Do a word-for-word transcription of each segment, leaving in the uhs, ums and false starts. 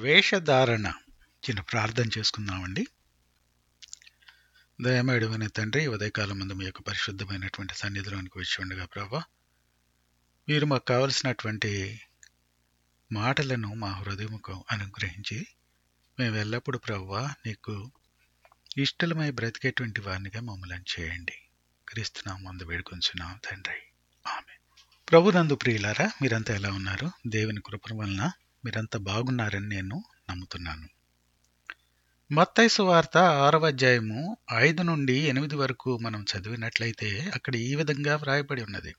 వేషధారణ చిన్న ప్రార్థన చేసుకుందామండి. దయమేడమైన తండ్రి, ఉదయకాలం ముందు మీ యొక్క పరిశుద్ధమైనటువంటి సన్నిధిలోనికి వచ్చి ఉండగా ప్రభా, మీరు మాకు కావలసినటువంటి మాటలను మా హృదయముకు అనుగ్రహించి మేము ఎల్లప్పుడూ ప్రభువా నీకు ఇష్టలమై బ్రతికేటువంటి వారినిగా మమ్మల్ని చేయండి. క్రీస్తునామందు వేడుకొంచున్నాం తండ్రి, ఆమేన్. ప్రభునందు ప్రియులారా, మీరంతా ఎలా ఉన్నారు? దేవుని కృప వలన మీరంతా బాగున్నారని నేను నమ్ముతున్నాను. మత్తయి సువార్త ఆరవ అధ్యాయము ఐదు నుండి ఎనిమిది వరకు మనం చదివినట్లయితే అక్కడ ఈ విధంగా వ్రాయబడి ఉన్నది.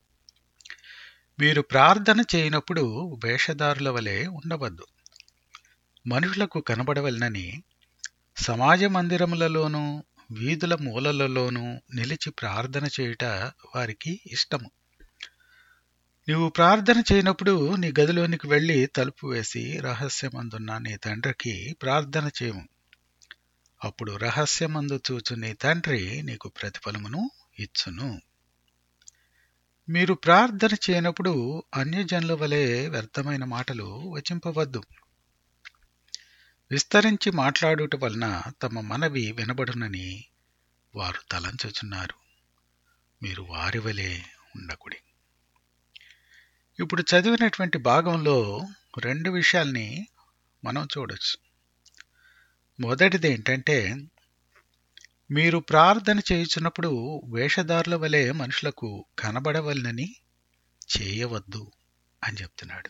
మీరు ప్రార్థన చేయనప్పుడు వేషధారుల వలె ఉండవద్దు, మనుషులకు కనబడవలనని సమాజ మందిరములలోనూ వీధుల మూలలలోనూ నిలిచి ప్రార్థన చేయుట వారికి ఇష్టము. నీవు ప్రార్థన చేయనప్పుడు నీ గదిలోనికి వెళ్ళి తలుపు వేసి రహస్యమందున్న నీ తండ్రికి ప్రార్థన చేయము. అప్పుడు రహస్యమందు చూచు నీ తండ్రి నీకు ప్రతిఫలమును ఇచ్చును. మీరు ప్రార్థన చేయనప్పుడు అన్యజనుల వలె వ్యర్థమైన మాటలు వచింపవద్దు. విస్తరించి మాట్లాడుట వలన తమ మనవి వినబడునని వారు తలంచుచున్నారు. మీరు వారి వలె ఉండకుడి. ఇప్పుడు చదివినటువంటి భాగంలో రెండు విషయాల్ని మనం చూడొచ్చు. మొదటిది ఏంటంటే, మీరు ప్రార్థన చేయుచున్నప్పుడు వేషధారుల వలె మనుషులకు కనబడవలనని చేయవద్దు అని చెప్తున్నాడు.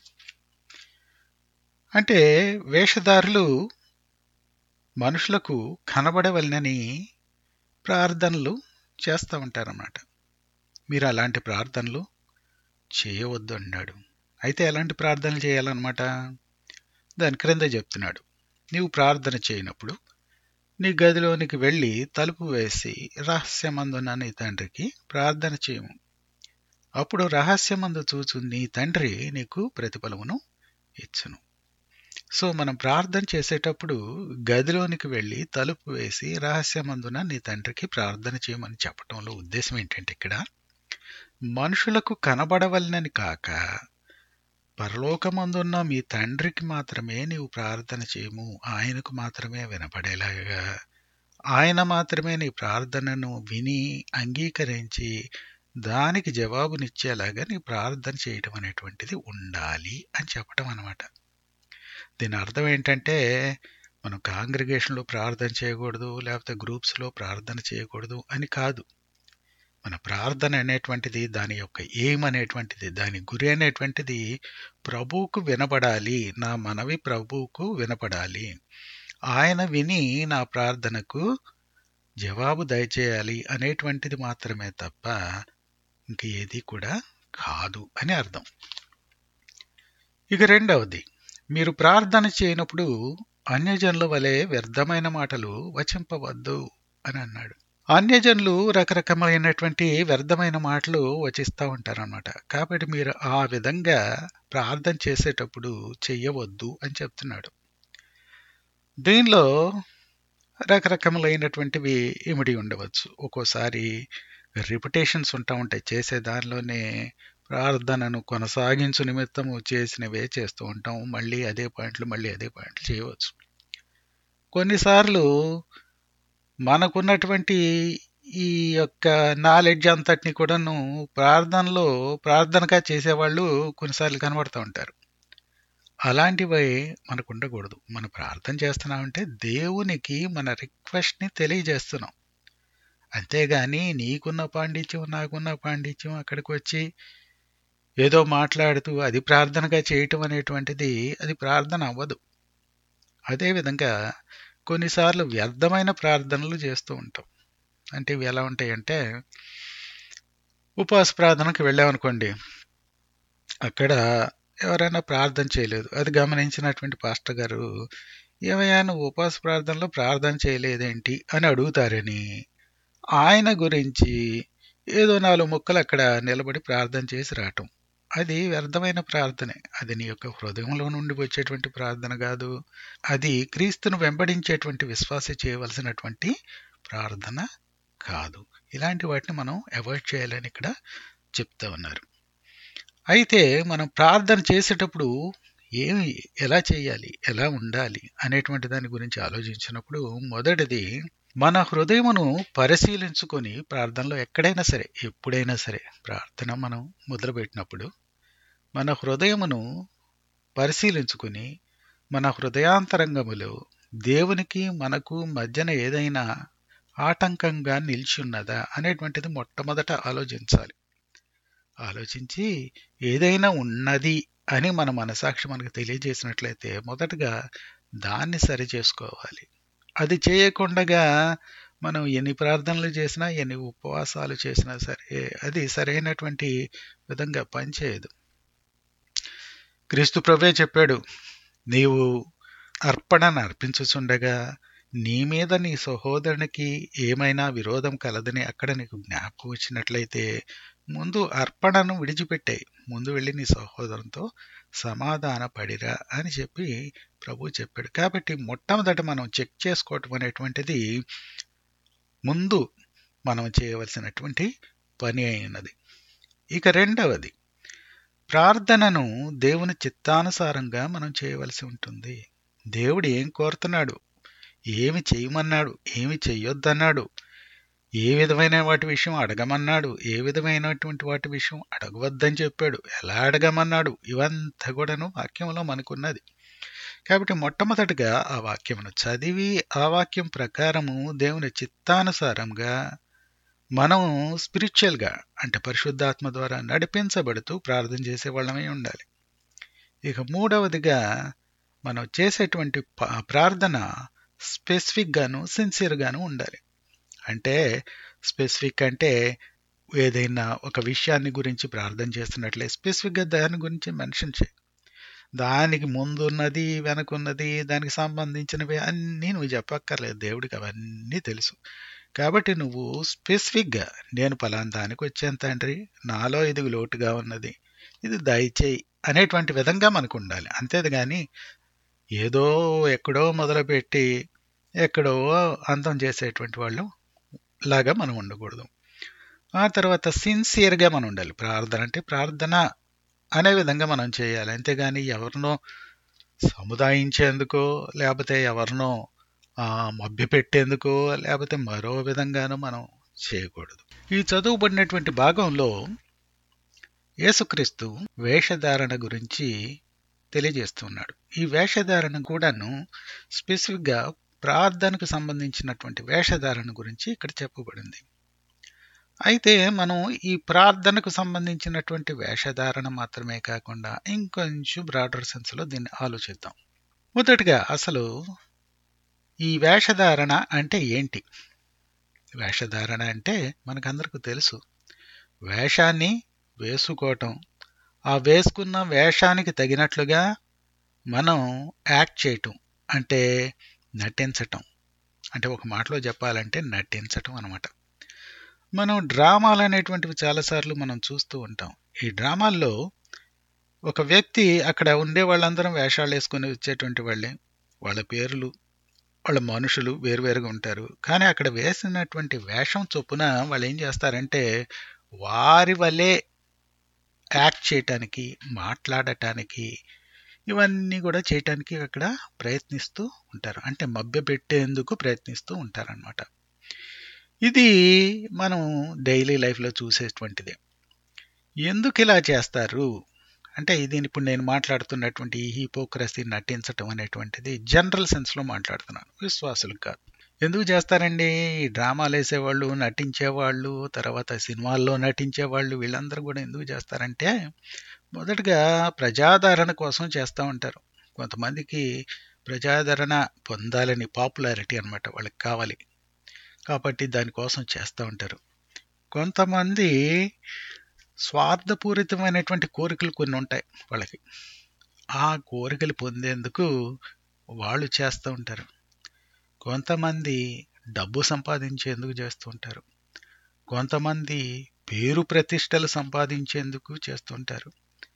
అంటే వేషధారులు మనుషులకు కనబడవలనని ప్రార్థనలు చేస్తూ ఉంటారన్నమాట. మీరు అలాంటి ప్రార్థనలు చేయవద్దు అన్నాడు. అయితే ఎలాంటి ప్రార్థనలు చేయాలన్నమాట? దాని క్రింద చెప్తున్నాడు, నీవు ప్రార్థన చేయనప్పుడు నీ గదిలోనికి వెళ్ళి తలుపు వేసి రహస్యమందున నీ తండ్రికి ప్రార్థన చేయము. అప్పుడు రహస్యమందు చూచు నీ తండ్రి నీకు ప్రతిఫలమును ఇచ్చును. సో మనం ప్రార్థన చేసేటప్పుడు గదిలోనికి వెళ్ళి తలుపు వేసి రహస్యమందున నీ తండ్రికి ప్రార్థన చేయమని చెప్పడంలో ఉద్దేశం ఏంటంటే, ఇక్కడ మనుషులకు కనబడవలనని కాక పరలోకమందున్న మీ తండ్రికి మాత్రమే నీవు ప్రార్థన చేయము. ఆయనకు మాత్రమే వినపడేలాగా, ఆయన మాత్రమే నీ ప్రార్థనను విని అంగీకరించి దానికి జవాబునిచ్చేలాగా నీ ప్రార్థన చేయటం అనేటువంటిది ఉండాలి అని చెప్పటం అన్నమాట. దీని అర్థం ఏంటంటే, మనం కాంగ్రిగేషన్లో ప్రార్థన చేయకూడదు, లేకపోతే గ్రూప్స్లో ప్రార్థన చేయకూడదు అని కాదు. మన ప్రార్థన అనేటువంటిది, దాని యొక్క ఎయిమ్ అనేటువంటిది, దాని గురి అనేటువంటిది ప్రభువుకు వినపడాలి. నా మనవి ప్రభువుకు వినపడాలి, ఆయన విని నా ప్రార్థనకు జవాబు దయచేయాలి అనేటువంటిది మాత్రమే తప్ప ఇంక ఏది కూడా కాదు అని అర్థం. ఇక రెండవది, మీరు ప్రార్థన చేయనప్పుడు అన్యజనుల వలె వ్యర్థమైన మాటలు వచింపవద్దు అని అన్నాడు. అన్యజనులు రకరకమైనటువంటి వ్యర్థమైన మాటలు వచిస్తూ ఉంటారన్నమాట. కాబట్టి మీరు ఆ విధంగా ప్రార్థన చేసేటప్పుడు చెయ్యవద్దు అని చెప్తున్నాడు. దీనిలో రకరకములైనటువంటివి ఇమిడి ఉండవచ్చు. ఒక్కోసారి రిపిటేషన్స్ ఉంటా ఉంటాయి. చేసే దానిలోనే ప్రార్థనను కొనసాగించు నిమిత్తము చేసినవే చేస్తూ ఉంటాం. మళ్ళీ అదే పాయింట్లు మళ్ళీ అదే పాయింట్లు చేయవచ్చు. కొన్నిసార్లు మనకున్నటువంటి ఈ యొక్క నాలెడ్జ్ అంతటిని కూడాను ప్రార్థనలో ప్రార్థనగా చేసేవాళ్ళు కొన్నిసార్లు కనబడుతూ ఉంటారు. అలాంటివి మనకు ఉండకూడదు. మనం ప్రార్థన చేస్తున్నామంటే దేవునికి మన రిక్వెస్ట్ని తెలియజేస్తున్నాం. అంతేగాని నీకున్న పాండిత్యం నాకున్న పాండిత్యం అక్కడికి వచ్చి ఏదో మాట్లాడుతూ అది ప్రార్థనగా చేయటం అనేటువంటిది అది ప్రార్థన అవ్వదు. అదేవిధంగా కొన్నిసార్లు వ్యర్థమైన ప్రార్థనలు చేస్తూ ఉంటాం. అంటే ఇవి ఎలా ఉంటాయంటే, ఉపవాస ప్రార్థనకు వెళ్ళామనుకోండి, అక్కడ ఎవరైనా ప్రార్థన చేయలేదు, అది గమనించినటువంటి పాస్టర్ గారు, ఏమయ్యా నువ్వు ఉపవాస ప్రార్థనలో ప్రార్థన చేయలేదేంటి అని అడుగుతారని ఆయన గురించి ఏదో నాలుగు ముక్కలు అక్కడ నిలబడి ప్రార్థన చేసి రావటం, అది వ్యర్థమైన ప్రార్థనే. అది నీ యొక్క హృదయంలో నుండి వచ్చేటువంటి ప్రార్థన కాదు. అది క్రీస్తును వెంబడించేటువంటి విశ్వాస చేయవలసినటువంటి ప్రార్థన కాదు. ఇలాంటి వాటిని మనం అవాయిడ్ చేయాలని ఇక్కడ చెప్తా ఉన్నారు. అయితే మనం ప్రార్థన చేసేటప్పుడు ఏమి ఎలా చేయాలి, ఎలా ఉండాలి అనేటువంటి దాని గురించి ఆలోచించినప్పుడు మొదటిది మన హృదయమును పరిశీలించుకొని ప్రార్థనలో ఎక్కడైనా సరే, ఎప్పుడైనా సరే ప్రార్థన మనం మొదలుపెట్టినప్పుడు మన హృదయమును పరిశీలించుకుని మన హృదయాంతరంగములో దేవునికి మనకు మధ్యన ఏదైనా ఆటంకంగా నిలిచున్నదా అనేటువంటిది మొట్టమొదట ఆలోచించాలి. ఆలోచించి ఏదైనా ఉన్నది అని మన మనసాక్షి మనకు తెలియజేసినట్లయితే మొదటగా దాన్ని సరి చేసుకోవాలి. అది చేయకుండా మనం ఎన్ని ప్రార్థనలు చేసినా, ఎన్ని ఉపవాసాలు చేసినా సరే అది సరైనటువంటి విధంగా పనిచేయదు. క్రీస్తు ప్రభువే చెప్పాడు, నీవు అర్పణను అర్పించుచుండగా నీ మీద నీ సహోదరునికి ఏమైనా విరోధం కలదని అక్కడ నీకు జ్ఞాపకం వచ్చినట్లయితే ముందు అర్పణను విడిచిపెట్టాయి, ముందు వెళ్ళి నీ సహోదరునితో సమాధాన పడిరా అని చెప్పి ప్రభు చెప్పాడు. కాబట్టి మొట్టమొదట మనం చెక్ చేసుకోవటం అనేటువంటిది ముందు మనం చేయవలసినటువంటి పని అయినది. ఇక రెండవది, ప్రార్థనను దేవుని చిత్తానుసారంగా మనం చేయవలసి ఉంటుంది. దేవుడు ఏం కోరుతున్నాడు, ఏమి చేయమన్నాడు, ఏమి చెయ్యొద్దన్నాడు, ఏ విధమైన వాటి విషయం అడగమన్నాడు, ఏ విధమైనటువంటి వాటి విషయం అడగవద్దని చెప్పాడు, ఎలా అడగమన్నాడు, ఇవంతా కూడాను వాక్యంలో మనకున్నది. కాబట్టి మొట్టమొదటిగా ఆ వాక్యమును చదివి ఆ వాక్యం ప్రకారము దేవుని చిత్తానుసారంగా మనం స్పిరిచువల్గా అంటే పరిశుద్ధాత్మ ద్వారా నడిపించబడుతూ ప్రార్థన చేసే వాళ్ళమై ఉండాలి. ఇక మూడవదిగా మనం చేసేటువంటి ప్రార్థన స్పెసిఫిక్గాను సిన్సియర్గాను ఉండాలి. అంటే స్పెసిఫిక్ అంటే ఏదైనా ఒక విషయాన్ని గురించి ప్రార్థన చేస్తున్నట్లే స్పెసిఫిక్గా దాని గురించి మెన్షన్ చేయి. దానికి ముందున్నది వెనకున్నది దానికి సంబంధించినవి అన్నీ నువ్వు చెప్పక్కర్లేదు, దేవుడికి అవన్నీ తెలుసు. కాబట్టి నువ్వు స్పెసిఫిక్గా నేను పలానా దానికి వచ్చాను తండ్రి, నాలో ఇది లోటుగా ఉన్నది, ఇది దయచేయి అనేటువంటి విధంగా మనకు ఉండాలి. అంతేది కానీ ఏదో ఎక్కడో మొదలుపెట్టి ఎక్కడో అంతం చేసేటువంటి వాళ్ళు లాగా మనం ఉండకూడదు. ఆ తర్వాత సిన్సియర్గా మనం ఉండాలి. ప్రార్థన అంటే ప్రార్థన అనే విధంగా మనం చేయాలి. అంతేగాని ఎవరినో సముదాయించేందుకో లేకపోతే ఎవరినో మభ్యపెట్టేందుకో లేకపోతే మరో విధంగానూ మనం చేయకూడదు. ఈ చదువుబడినటువంటి భాగంలో యేసుక్రీస్తు వేషధారణ గురించి తెలియజేస్తున్నాడు. ఈ వేషధారణ కూడాను స్పెసిఫిక్గా ప్రార్థనకు సంబంధించినటువంటి వేషధారణ గురించి ఇక్కడ చెప్పబడింది. అయితే మనం ఈ ప్రార్థనకు సంబంధించినటువంటి వేషధారణ మాత్రమే కాకుండా ఇంకొంచెం బ్రాడర్ సెన్స్లో దీన్ని ఆలోచిద్దాం. మొదటిగా అసలు ఈ వేషధారణ అంటే ఏంటి? వేషధారణ అంటే మనకందరికీ తెలుసు, వేషాన్ని వేసుకోవటం, ఆ వేసుకున్న వేషానికి తగినట్లుగా మనం యాక్ట్ చేయటం అంటే నటించటం. అంటే ఒక మాటలో చెప్పాలంటే నటించటం అన్నమాట. మనం డ్రామాలు అనేటువంటివి చాలాసార్లు మనం చూస్తూ ఉంటాం. ఈ డ్రామాల్లో ఒక వ్యక్తి అక్కడ ఉండే వాళ్ళందరం వేషాలు వేసుకొని వచ్చేటువంటి వాళ్ళే, వాళ్ళ పేర్లు వాళ్ళ మనుషులు వేరువేరుగా ఉంటారు. కానీ అక్కడ వేసినటువంటి వేషం చొప్పున వాళ్ళు ఏం చేస్తారంటే వారి వల్లే యాక్ట్ చేయటానికి, మాట్లాడటానికి, ఇవన్నీ కూడా చేయటానికి అక్కడ ప్రయత్నిస్తూ ఉంటారు. అంటే మభ్యపెట్టేందుకు ప్రయత్నిస్తూ ఉంటారనమాట. ఇది మనం డైలీ లైఫ్లో చూసేటువంటిదే. ఎందుకు ఇలా చేస్తారు అంటే ఇది ఇప్పుడు నేను మాట్లాడుతున్నటువంటి ఈ హిపోక్రసీ నటించటం అనేటువంటిది జనరల్ సెన్స్లో మాట్లాడుతున్నాను, విశ్వాసులకు కాదు. ఎందుకు చేస్తారండి? ఈ డ్రామాలు వేసేవాళ్ళు, నటించేవాళ్ళు, తర్వాత సినిమాల్లో నటించేవాళ్ళు, వీళ్ళందరూ కూడా ఎందుకు చేస్తారంటే మొదటగా ప్రజాదరణ కోసం చేస్తూ ఉంటారు. కొంతమందికి ప్రజాదరణ పొందాలని, పాపులారిటీ అనమాట వాళ్ళకి కావాలి కాబట్టి దానికోసం చేస్తూ ఉంటారు. కొంతమంది స్వార్థపూరితమైనటువంటి కోరికలు కొన్ని ఉంటాయి వాళ్ళకి, ఆ కోరికలు పొందేందుకు వాళ్ళు చేస్తూ ఉంటారు. కొంతమంది డబ్బు సంపాదించేందుకు చేస్తూ ఉంటారు. కొంతమంది పేరు ప్రతిష్టలు సంపాదించేందుకు చేస్తుంటారు.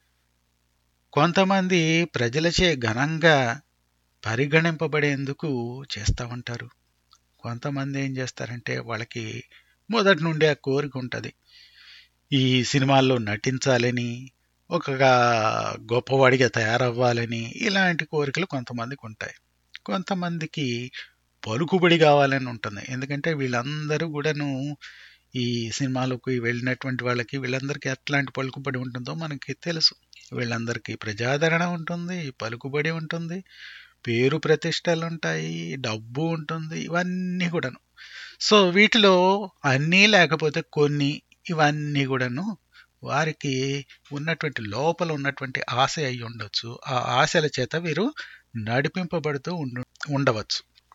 కొంతమంది ప్రజలచే ఘనంగా పరిగణింపబడేందుకు చేస్తూ ఉంటారు. కొంతమంది ఏం చేస్తారంటే వాళ్ళకి మొదటి నుండి ఆ కోరిక ఉంటుంది, ఈ సినిమాల్లో నటించాలని, ఒక గొప్పవాడిగా తయారవ్వాలని ఇలాంటి కోరికలు కొంతమందికి ఉంటాయి. కొంతమందికి పలుకుబడి కావాలని ఉంటుంది. ఎందుకంటే వీళ్ళందరూ కూడాను ఈ సినిమాలకు వెళ్ళినటువంటి వాళ్ళకి వీళ్ళందరికీ ఎట్లాంటి పలుకుబడి ఉంటుందో మనకి తెలుసు. వీళ్ళందరికీ ప్రజాదరణ ఉంటుంది, పలుకుబడి ఉంటుంది, పేరు ప్రతిష్టలు ఉంటాయి, డబ్బు ఉంటుంది, ఇవన్నీ కూడాను. సో వీటిలో అన్నీ లేకపోతే కొన్ని, ఇవన్నీ కూడాను వారికి ఉన్నటువంటి లోపల ఉన్నటువంటి ఆశ అయి ఉండొచ్చు. ఆ ఆశల చేత వీరు నడిపింపబడుతూ ఉండు ఉండవచ్చు.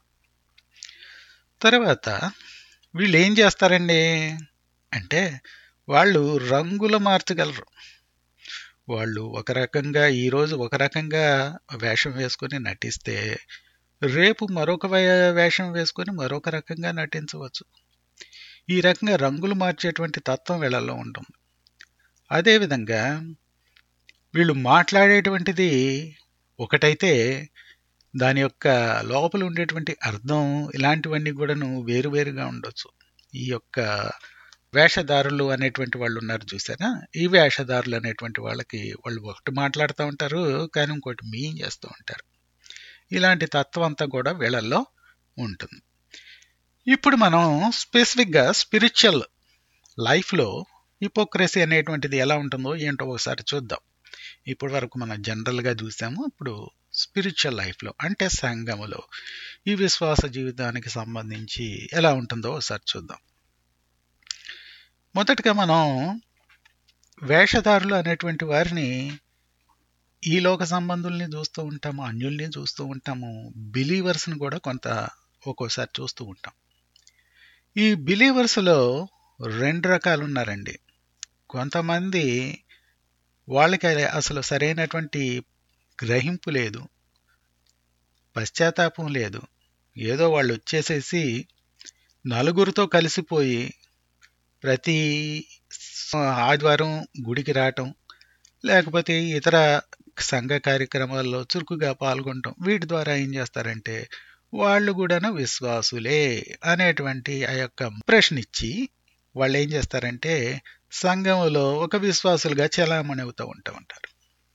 తర్వాత వీళ్ళు ఏం చేస్తారండి అంటే వాళ్ళు రంగులు మార్చగలరు. వాళ్ళు ఒక రకంగా ఈరోజు ఒక రకంగా వేషం వేసుకొని నటిస్తే రేపు మరొక వేషం వేసుకొని మరొక రకంగా నటించవచ్చు. ఈ రకంగా రంగులు మార్చేటువంటి తత్వం వీళ్ళల్లో ఉంటుంది. అదేవిధంగా వీళ్ళు మాట్లాడేటువంటిది ఒకటైతే దాని యొక్క లోపల ఉండేటువంటి అర్థం ఇలాంటివన్నీ కూడాను వేరువేరుగా ఉండొచ్చు. ఈ యొక్క వేషధారులు అనేటువంటి వాళ్ళు ఉన్నారు చూసారా, ఈ వేషధారులు అనేటువంటి వాళ్ళకి వాళ్ళు ఒకటి మాట్లాడుతూ ఉంటారు, కానీ ఇంకోటి మీన్ చేస్తూ ఉంటారు. ఇలాంటి తత్వం అంతా కూడా వీళ్ళల్లో ఉంటుంది. ఇప్పుడు మనం స్పెసిఫిక్గా స్పిరిచువల్ లైఫ్లో హిపోక్రసీ అనేటువంటిది ఎలా ఉంటుందో ఏంటో ఒకసారి చూద్దాం. ఇప్పటి వరకు మనం జనరల్గా చూసాము. ఇప్పుడు స్పిరిచువల్ లైఫ్లో అంటే సంఘములో ఈ విశ్వాస జీవితానికి సంబంధించి ఎలా ఉంటుందో ఒకసారి చూద్దాం. మొదటగా మనం వేషధారులు అనేటువంటి వారిని ఈ లోక సంబంధుల్ని చూస్తూ ఉంటాము, అన్యుల్ని చూస్తూ ఉంటాము, బిలీవర్స్ని కూడా కొంత ఒక్కోసారి చూస్తూ ఉంటాం. ఈ బిలీవర్స్లో రెండు రకాలు ఉన్నారండి. కొంతమంది వాళ్ళకి అసలు సరైనటువంటి గ్రహింపు లేదు, పశ్చాత్తాపం లేదు. ఏదో వాళ్ళు వచ్చేసేసి నలుగురితో కలిసిపోయి ప్రతి ఆదివారం గుడికి రావటం, లేకపోతే ఇతర సంఘ కార్యక్రమాల్లో చురుకుగా పాల్గొనటం, వీటి ద్వారా ఏం చేస్తారంటే వాళ్ళు కూడా విశ్వాసులే అనేటువంటి ఆ యొక్క ప్రశ్న ఇచ్చి వాళ్ళు ఏం చేస్తారంటే సంఘంలో ఒక విశ్వాసులుగా చలామణి అవుతూ ఉంటా ఉంటారు.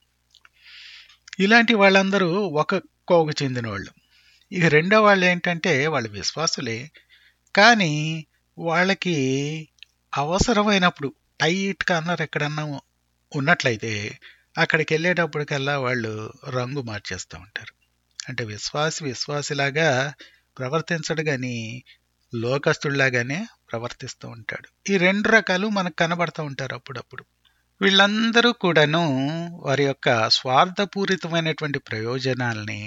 ఇలాంటి వాళ్ళందరూ ఒక కోవకు చెందిన వాళ్ళు. ఇక రెండో వాళ్ళు ఏంటంటే వాళ్ళు విశ్వాసులే, కానీ వాళ్ళకి అవసరమైనప్పుడు టైట్గా అన్నారు ఎక్కడన్నా ఉన్నట్లయితే అక్కడికి వెళ్ళేటప్పటికల్లా వాళ్ళు రంగు మార్చేస్తూ ఉంటారు. అంటే విశ్వాసి విశ్వాసిలాగా ప్రవర్తించడు కానీ లోకస్తుడిలాగానే ప్రవర్తిస్తూ ఉంటాడు. ఈ రెండు రకాలు మనకు కనబడుతూ ఉంటారు అప్పుడప్పుడు. వీళ్ళందరూ కూడాను వారి యొక్క స్వార్థపూరితమైనటువంటి ప్రయోజనాల్ని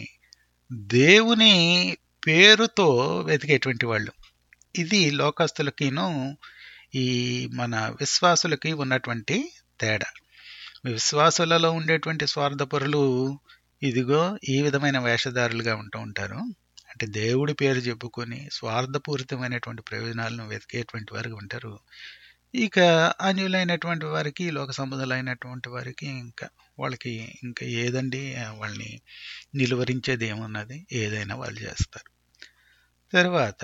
దేవుని పేరుతో వెతికేటువంటి వాళ్ళు. ఇది లోకస్తులకిను ఈ మన విశ్వాసులకి ఉన్నటువంటి తేడా. విశ్వాసులలో ఉండేటువంటి స్వార్థపరులు ఇదిగో ఈ విధమైన వేషధారులుగా ఉంటూ ఉంటారు. అంటే దేవుడి పేరు చెప్పుకొని స్వార్థపూరితమైనటువంటి ప్రయోజనాలను వెతికేటువంటి వారికి ఉంటారు. ఇక అన్యులైనటువంటి వారికి, లోక సంబంధులైనటువంటి వారికి ఇంకా వాళ్ళకి ఇంకా ఏదండి వాళ్ళని నిలువరించేది ఏమున్నది, ఏదైనా వాళ్ళు చేస్తారు. తర్వాత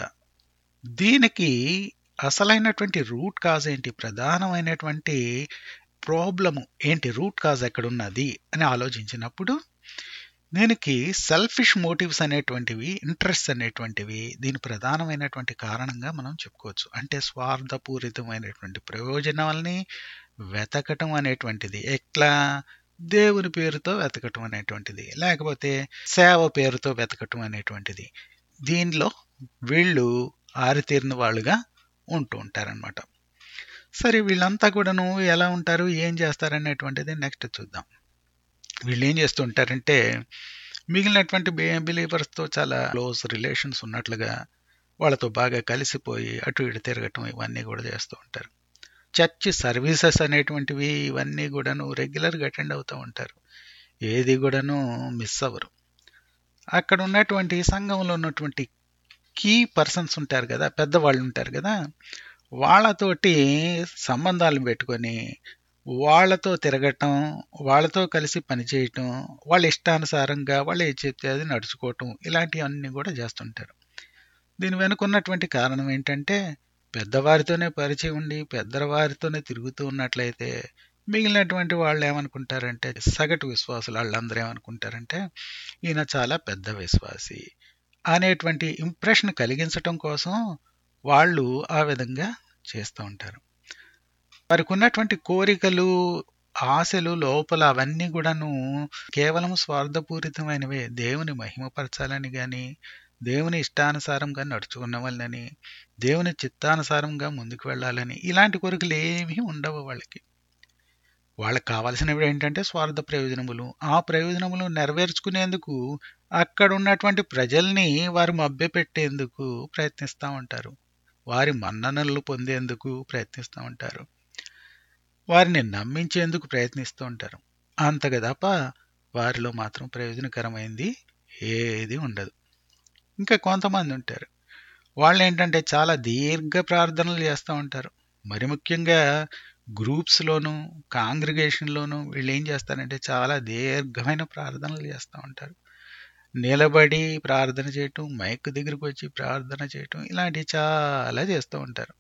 దీనికి అసలైనటువంటి రూట్ కాజ్ ఏంటి, ప్రధానమైనటువంటి ప్రాబ్లము ఏంటి, రూట్ కాజ్ ఎక్కడున్నది అని ఆలోచించినప్పుడు దీనికి సెల్ఫిష్ మోటివ్స్ అనేటువంటివి, ఇంట్రెస్ట్ అనేటువంటివి దీని ప్రధానమైనటువంటి కారణంగా మనం చెప్పుకోవచ్చు. అంటే స్వార్థపూరితమైనటువంటి ప్రయోజనాల్ని వెతకటం అనేటువంటిది, ఎట్లా దేవుని పేరుతో వెతకటం అనేటువంటిది, లేకపోతే సేవ పేరుతో వెతకటం అనేటువంటిది, దీనిలో వీళ్ళు ఆరితేరిన వాళ్ళుగా ఉంటూ ఉంటారనమాట. సరే వీళ్ళంతా కూడాను ఎలా ఉంటారు, ఏం చేస్తారనేటువంటిది నెక్స్ట్ చూద్దాం. వీళ్ళు ఏం చేస్తూ ఉంటారంటే మిగిలినటువంటి బిలీవర్స్తో చాలా క్లోజ్ రిలేషన్స్ ఉన్నట్లుగా వాళ్ళతో బాగా కలిసిపోయి అటు ఇటు తిరగటం ఇవన్నీ కూడా చేస్తూ ఉంటారు. చర్చ్ సర్వీసెస్ అనేటువంటివి ఇవన్నీ కూడాను రెగ్యులర్గా అటెండ్ అవుతూ ఉంటారు, ఏది కూడాను మిస్ అవ్వరు. అక్కడ ఉన్నటువంటి సంఘంలో ఉన్నటువంటి కీ పర్సన్స్ ఉంటారు కదా, పెద్దవాళ్ళు ఉంటారు కదా, వాళ్ళతోటి సంబంధాలు పెట్టుకొని వాళ్ళతో తిరగటం, వాళ్ళతో కలిసి పనిచేయటం, వాళ్ళ ఇష్టానుసారంగా వాళ్ళు ఏది చెప్తే అది నడుచుకోవటం, ఇలాంటివన్నీ కూడా చేస్తుంటారు. దీని వెనుక ఉన్నటువంటి కారణం ఏంటంటే పెద్దవారితోనే పరిచయం ఉండి పెద్దవారితోనే తిరుగుతూ ఉన్నట్లయితే మిగిలినటువంటి వాళ్ళు ఏమనుకుంటారంటే, సగటు విశ్వాసులు వాళ్ళందరూ ఏమనుకుంటారంటే, ఈయన చాలా పెద్ద విశ్వాసి అనేటువంటి ఇంప్రెషన్ కలిగించటం కోసం వాళ్ళు ఆ విధంగా చేస్తూ ఉంటారు. వారికి ఉన్నటువంటి కోరికలు, ఆశలు లోపల అవన్నీ కూడాను కేవలం స్వార్థపూరితమైనవే. దేవుని మహిమపరచాలని గాని, దేవుని ఇష్టానుసారంగా నడుచుకున్నవాళ్ళని, దేవుని చిత్తానుసారంగా ముందుకు వెళ్ళాలని ఇలాంటి కోరికలు ఏమీ ఉండవు వాళ్ళకి. వాళ్ళకి కావాల్సినవి ఏంటంటే స్వార్థ ప్రయోజనములు. ఆ ప్రయోజనములు నెరవేర్చుకునేందుకు అక్కడ ఉన్నటువంటి ప్రజల్ని వారు మభ్యపెట్టేందుకు ప్రయత్నిస్తూ ఉంటారు. వారి మన్ననలు పొందేందుకు ప్రయత్నిస్తూ ఉంటారు. వారిని నమ్మించేందుకు ప్రయత్నిస్తూ ఉంటారు. అంతగా తప్ప వారిలో మాత్రం ప్రయోజనకరమైంది ఏది ఉండదు. ఇంకా కొంతమంది ఉంటారు, వాళ్ళు ఏంటంటే చాలా దీర్ఘ ప్రార్థనలు చేస్తూ ఉంటారు. మరి ముఖ్యంగా గ్రూప్స్లోను, కాంగ్రిగేషన్లోను వీళ్ళు ఏం చేస్తారంటే చాలా దీర్ఘమైన ప్రార్థనలు చేస్తూ ఉంటారు. నిలబడి ప్రార్థన చేయటం, మైక్ దగ్గరికి వచ్చి ప్రార్థన చేయటం, ఇలాంటివి చాలా చేస్తూ ఉంటారు.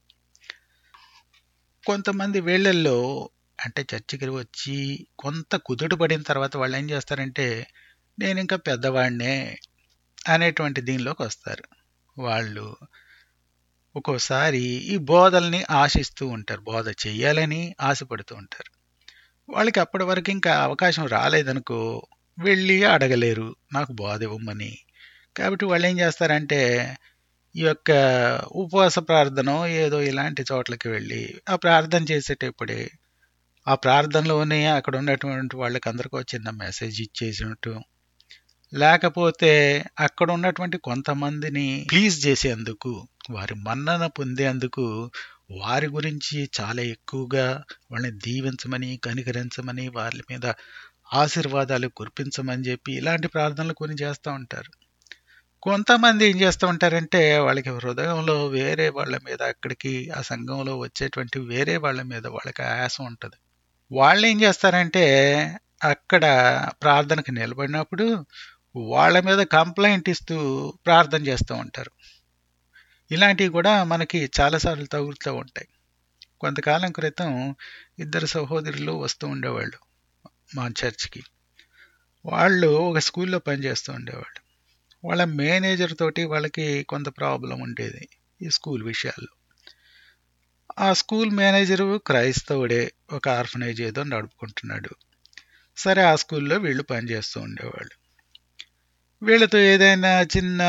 కొంతమంది వీళ్ళల్లో అంటే చర్చికి వచ్చి కొంత కుదుట పడిన తర్వాత వాళ్ళు ఏం చేస్తారంటే, నేను ఇంకా పెద్దవాడినే అనేటువంటి దీనిలోకి వస్తారు. వాళ్ళు ఒక్కోసారి ఈ బోధల్ని ఆశిస్తూ ఉంటారు, బోధ చెయ్యాలని ఆశపడుతూ ఉంటారు. వాళ్ళకి అప్పటి వరకు ఇంకా అవకాశం రాలేదనుకో, వెళ్ళి అడగలేరు నాకు బోధ ఇవ్వమని. కాబట్టి వాళ్ళు ఏం చేస్తారంటే, ఈ యొక్క ఉపవాస ప్రార్థన ఏదో ఇలాంటి చోట్లకి వెళ్ళి ఆ ప్రార్థన చేసేటప్పుడే ఆ ప్రార్థనలోనే అక్కడ ఉన్నటువంటి వాళ్ళకి అందరికీ చిన్న మెసేజ్ ఇచ్చేసినట్టు, లేకపోతే అక్కడ ఉన్నటువంటి కొంతమందిని ప్లీజ్ చేసేందుకు, వారి మన్నన పొందేందుకు వారి గురించి చాలా ఎక్కువగా వాళ్ళని దీవించమని, కనికరించమని, వాళ్ళ మీద ఆశీర్వాదాలు కురిపించమని చెప్పి ఇలాంటి ప్రార్థనలు కొన్ని చేస్తూ ఉంటారు. కొంతమంది ఏం చేస్తూ ఉంటారంటే, వాళ్ళకి హృదయంలో వేరే వాళ్ళ మీద, అక్కడికి ఆ సంఘంలో వచ్చేటువంటి వేరే వాళ్ళ మీద వాళ్ళకి ఆశ ఉంటుంది. వాళ్ళు ఏం చేస్తారంటే, అక్కడ ప్రార్థనకు నిలబడినప్పుడు వాళ్ళ మీద కంప్లైంట్ ఇస్తూ ప్రార్థన చేస్తూ ఉంటారు. ఇలాంటివి కూడా మనకి చాలాసార్లు తగులుతూ ఉంటాయి. కొంతకాలం క్రితం ఇద్దరు సహోదరులు వస్తూ ఉండేవాళ్ళు మా చర్చ్కి. వాళ్ళు ఒక స్కూల్లో పనిచేస్తూ ఉండేవాళ్ళు. వాళ్ళ మేనేజర్ తోటి వాళ్ళకి కొంత ప్రాబ్లం ఉండేది ఈ స్కూల్ విషయాల్లో. ఆ స్కూల్ మేనేజరు క్రైస్తవుడే, ఒక ఆర్ఫనైజ్ ఏదో నడుపుకుంటున్నాడు. సరే, ఆ స్కూల్లో వీళ్ళు పనిచేస్తూ ఉండేవాళ్ళు. వీళ్ళతో ఏదైనా చిన్న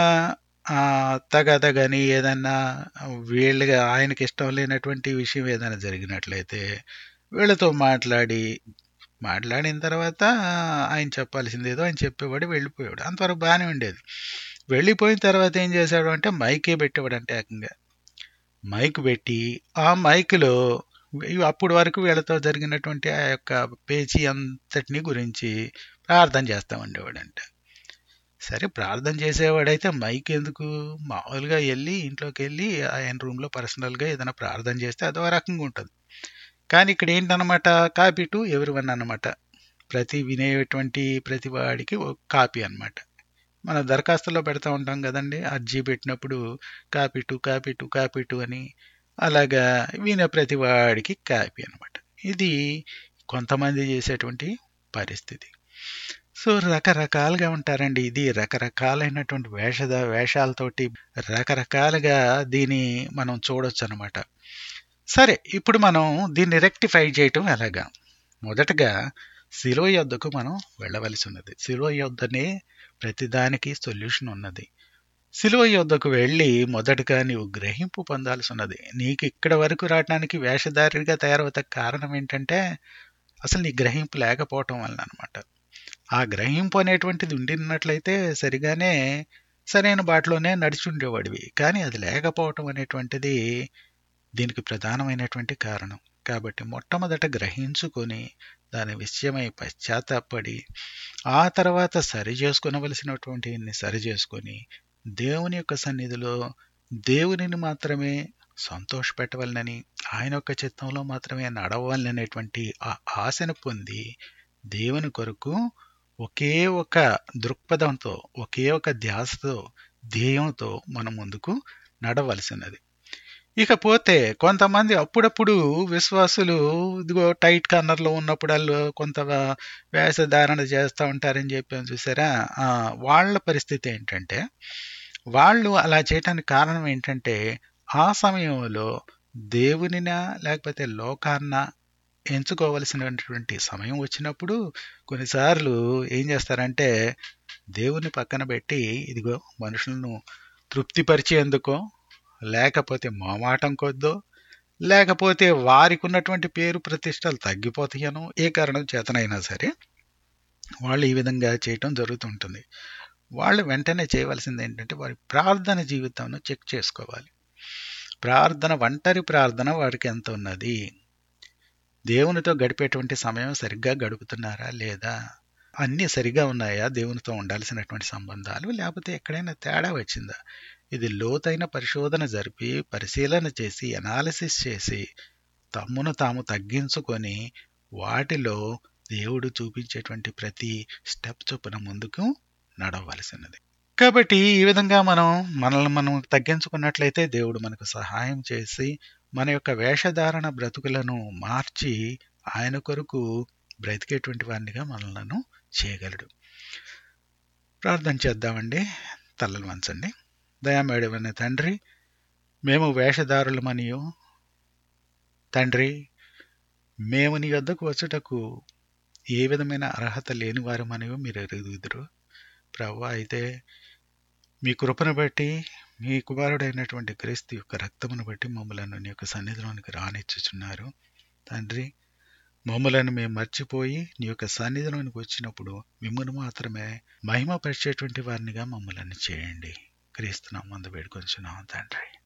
తగాద కానీ ఏదైనా వీళ్ళగా ఆయనకి ఇష్టం లేనటువంటి విషయం ఏదైనా జరిగినట్లయితే వీళ్ళతో మాట్లాడి మాట్లాడిన తర్వాత ఆయన చెప్పాల్సింది ఏదో ఆయన చెప్పేవాడు, వెళ్ళిపోయాడు. అంతవరకు బాగానే ఉండేది. వెళ్ళిపోయిన తర్వాత ఏం చేశాడు అంటే, మైకే పెట్టేవాడు. అంటే ఏకంగా మైక్ పెట్టి ఆ మైక్లో అప్పటి వరకు వీళ్ళతో జరిగినటువంటి ఆ యొక్క పేచీ అంతటిని గురించి ప్రార్థన చేస్తూ ఉండేవాడంట. సరే, ప్రార్థన చేసేవాడైతే మైక్ ఎందుకు, మామూలుగా వెళ్ళి ఇంట్లోకి వెళ్ళి ఆయన రూమ్లో పర్సనల్గా ఏదైనా ప్రార్థన చేస్తే అదో రకంగా ఉంటుంది. కానీ ఇక్కడ ఏంటన్నమాట, కాపీ టు ఎవరి వన్ అన్నమాట. ప్రతి వినేటువంటి ప్రతి వాడికి ఒక కాపీ అన్నమాట. మన దరఖాస్తులో పెడతా ఉంటాం కదండి, అర్జీ పెట్టినప్పుడు copy to copy to copy to అని, అలాగా వినే ప్రతి వాడికి కాపీ అనమాట. ఇది కొంతమంది చేసేటువంటి పరిస్థితి. సో రకరకాలుగా ఉంటారండి. ఇది రకరకాలైనటువంటి వేషద వేషాలతోటి రకరకాలుగా దీన్ని మనం చూడొచ్చు అనమాట. సరే, ఇప్పుడు మనం దీన్ని రెక్టిఫై చేయటం ఎలాగా? మొదటగా శిలువ యొద్దకు మనం వెళ్ళవలసి ఉన్నది. శిలువ యొద్దనే ప్రతిదానికి సొల్యూషన్ ఉన్నది. శిలువ యొద్దకు వెళ్ళి మొదటగా నీవు గ్రహింపు పొందాల్సి ఉన్నది. నీకు ఇక్కడ వరకు రావడానికి వేషధారిగా తయారవుతా కారణం ఏంటంటే, అసలు నీ గ్రహింపు లేకపోవటం వలన అనమాట. ఆ గ్రహింపు అనేటువంటిది ఉండినట్లయితే సరిగానే సరైన బాటలోనే నడిచి ఉండేవాడివి. కానీ అది లేకపోవటం అనేటువంటిది దీనికి ప్రధానమైనటువంటి కారణం. కాబట్టి మొట్టమొదట గ్రహించుకొని దాని విషయమై పశ్చాత్తాపడి ఆ తర్వాత సరి చేసుకునవలసినటువంటి సరి చేసుకొని దేవుని యొక్క సన్నిధిలో దేవునిని మాత్రమే సంతోషపెట్టవలనని, ఆయన యొక్క చిత్తంలో మాత్రమే నడవాలనేటువంటి ఆ ఆశను పొంది దేవుని కొరకు ఒకే ఒక దృక్పథంతో, ఒకే ఒక ధ్యాసతో, ధ్యేయంతో మనం ముందుకు నడవలసినది. ఇకపోతే కొంతమంది అప్పుడప్పుడు విశ్వాసులు ఇదిగో టైట్ కార్నర్‌లో ఉన్నప్పుడు ఆళ్ళు కొంత వ వేషధారణ చేస్తా ఉంటారని చెప్పాను చూసారా? ఆ! వాళ్ళ పరిస్థితి ఏంటంటే, వాళ్ళు అలా చేయటానికి కారణం ఏంటంటే, ఆ సమయంలో దేవునినా లేకపోతే లోకాన్నా ఎంచుకోవాల్సినటువంటి సమయం వచ్చినప్పుడు కొన్నిసార్లు ఏం చేస్తారంటే, దేవుడిని పక్కన పెట్టి ఇదిగో మనుషులను తృప్తిపరిచేందుకో, లేకపోతే మొహమాటం కొద్దో, లేకపోతే వారికున్నటువంటి పేరు ప్రతిష్టలు తగ్గిపోతాయనో, ఏ కారణం చేతనైనా సరే వాళ్ళు ఈ విధంగా చేయటం జరుగుతుంటుంది. వాళ్ళు వెంటనే చేయవలసిందేంటంటే, వారి ప్రార్థన జీవితంను చెక్ చేసుకోవాలి. ప్రార్థన ఒంటరి ప్రార్థన వారికి ఎంతున్నది? దేవునితో గడిపేటువంటి సమయం సరిగ్గా గడుపుతున్నారా లేదా? అన్నీ సరిగ్గా ఉన్నాయా దేవునితో ఉండాల్సినటువంటి సంబంధాలు? లేపోతే ఎక్కడైనా తేడా వచ్చిందా? ఇది లోతైన పరిశోధన జరిపి, పరిశీలన చేసి, అనాలిసిస్ చేసి, తమ్మును తాము తగ్గించుకొని, వాటిలో దేవుడు చూపించేటువంటి ప్రతి స్టెప్ చొప్పున ముందుకు నడవవలసినది. కాబట్టి ఈ విధంగా మనం మనల్ని మనం తగ్గించుకున్నట్లయితే దేవుడు మనకు సహాయం చేసి, మన యొక్క వేషధారణ బ్రతుకులను మార్చి, ఆయన కొరకు బ్రతికేటువంటి వారినిగా మనలను చేయగలడు. ప్రార్థన చేద్దామండి. తలలు వంచండి. దయామేడవైన తండ్రి, మేము వేషధారులమనియు తండ్రి, మేము నీ వద్దకు వచ్చుటకు ఏ విధమైన అర్హత లేని వారమనియు మీరు ఎరుగుదురు. ప్రభువా, అయితే మీ కృపను బట్టి, మీ కుమారుడైనటువంటి క్రీస్తు యొక్క రక్తమును బట్టి మమ్మలను నీ యొక్క సన్నిధిలోనికి రానిచ్చుచున్నారు. తండ్రి, మమ్మలను మేము మర్చిపోయి నీ యొక్క సన్నిధిలోనికి వచ్చినప్పుడు మిమ్మల్ని మాత్రమే మహిమపరిచేటువంటి వారినిగా మమ్మల్ని చేయండి. క్రీస్తు నామమున వేడుకొంచున్నాము తండ్రి.